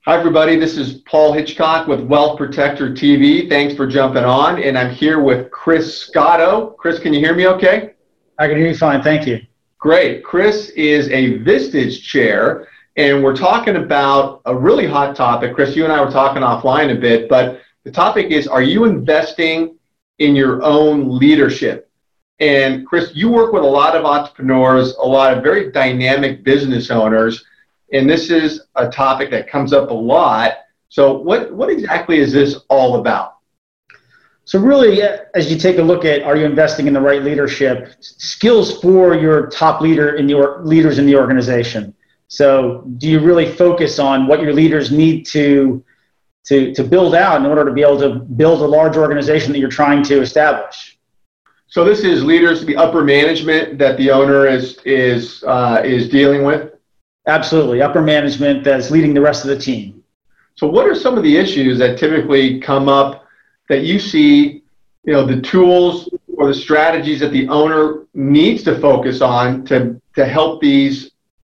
Hi, everybody. This is Paul Hitchcock with Wealth Protector TV. Thanks for jumping on. And I'm here with Chris Scotto. Chris, can you hear me okay? I can hear you fine. Thank you. Great. Chris is a Vistage chair, and we're talking about a really hot topic. Chris, you and I were talking offline a bit, but the topic is, are you investing in your own leadership? And Chris, you work with a lot of entrepreneurs, a lot of very dynamic business owners, and this is a topic that comes up a lot. So what exactly is this all about? So really, as you take a look at, are you investing in the right leadership, skills for your top leaders in the organization. So do you really focus on what your leaders need to build out in order to be able to build a large organization that you're trying to establish? So this is leaders, the upper management that the owner is dealing with? Absolutely, upper management that's leading the rest of the team. So what are some of the issues that typically come up that you see, the tools or the strategies that the owner needs to focus on to help these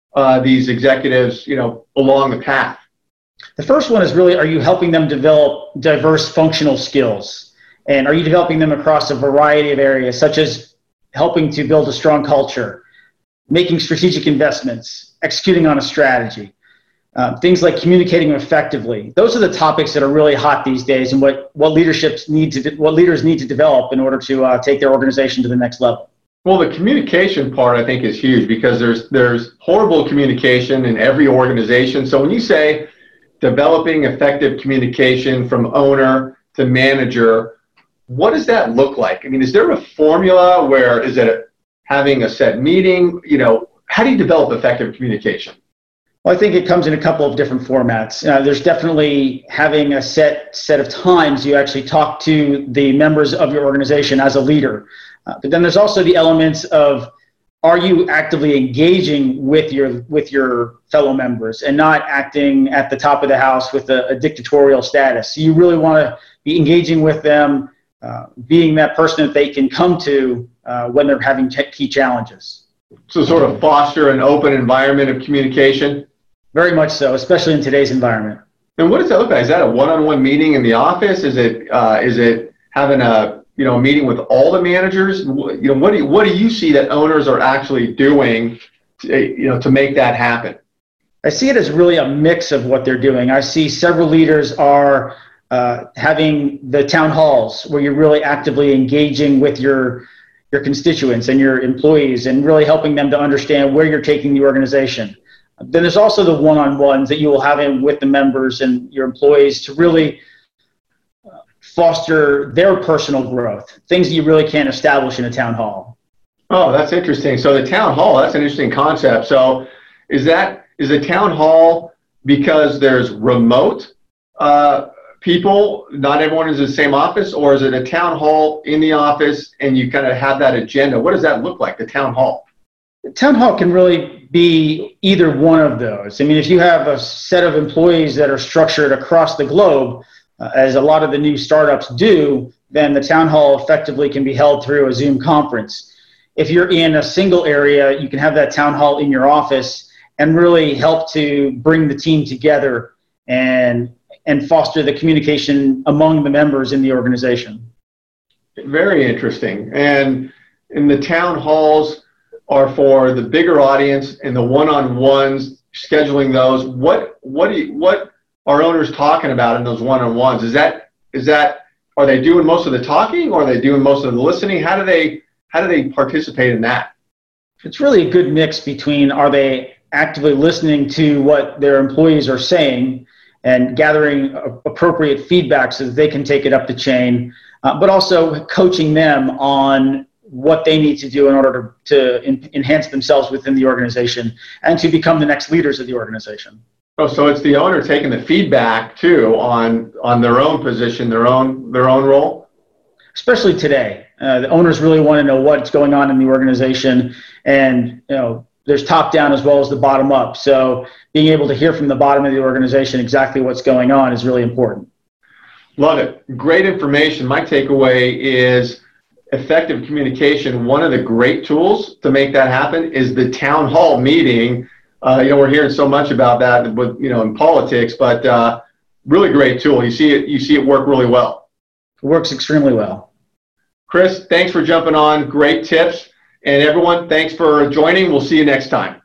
executives, along the path? The first one is really, are you helping them develop diverse functional skills? And are you developing them across a variety of areas, such as helping to build a strong culture, making strategic investments, executing on a strategy, things like communicating effectively. Those are the topics that are really hot these days, and what leaders need to develop in order to take their organization to the next level. Well, the communication part, I think, is huge, because there's horrible communication in every organization. So when you say developing effective communication from owner to manager, what does that look like? I mean, is there a formula where is it having a set meeting? How do you develop effective communication? Well, I think it comes in a couple of different formats. There's definitely having a set of times you actually talk to the members of your organization as a leader. But then there's also the elements of, are you actively engaging with your fellow members and not acting at the top of the house with a dictatorial status? So you really want to be engaging with them, being that person that they can come to when they're having key challenges. So sort of foster an open environment of communication? Very much so, especially in today's environment. And what does that look like? Is that a one-on-one meeting in the office? Is it having a meeting with all the managers? What do you see that owners are actually doing to make that happen? I see it as really a mix of what they're doing. I see several leaders are having the town halls where you're really actively engaging with your constituents and your employees and really helping them to understand where you're taking the organization. Then there's also the one-on-ones that you will have in with the members and your employees to really foster their personal growth, things that you really can't establish in a town hall. Oh, that's interesting. So the town hall, that's an interesting concept. So is a town hall because there's remote people, not everyone is in the same office, or is it a town hall in the office and you kind of have that agenda? What does that look like, the town hall? The town hall can really be either one of those. I mean, if you have a set of employees that are structured across the globe, as a lot of the new startups do, then the town hall effectively can be held through a Zoom conference. If you're in a single area, you can have that town hall in your office and really help to bring the team together and foster the communication among the members in the organization. Very interesting. And the town halls are for the bigger audience, and the one-on-ones, scheduling those. What are owners talking about in those one-on-ones? Are they doing most of the talking, or are they doing most of the listening? How do they participate in that? It's really a good mix between, are they actively listening to what their employees are saying and gathering appropriate feedback so that they can take it up the chain, but also coaching them on what they need to do in order to enhance themselves within the organization and to become the next leaders of the organization. Oh, so it's the owner taking the feedback too on their own position, their own role? Especially today. The owners really want to know what's going on in the organization, and there's top down as well as the bottom up. So being able to hear from the bottom of the organization exactly what's going on is really important. Love it. Great information. My takeaway is effective communication. One of the great tools to make that happen is the town hall meeting We're hearing so much about that with, in politics, but really great tool. You see it work really well. It works extremely well. Chris, thanks for jumping on. Great tips. And everyone, thanks for joining. We'll see you next time.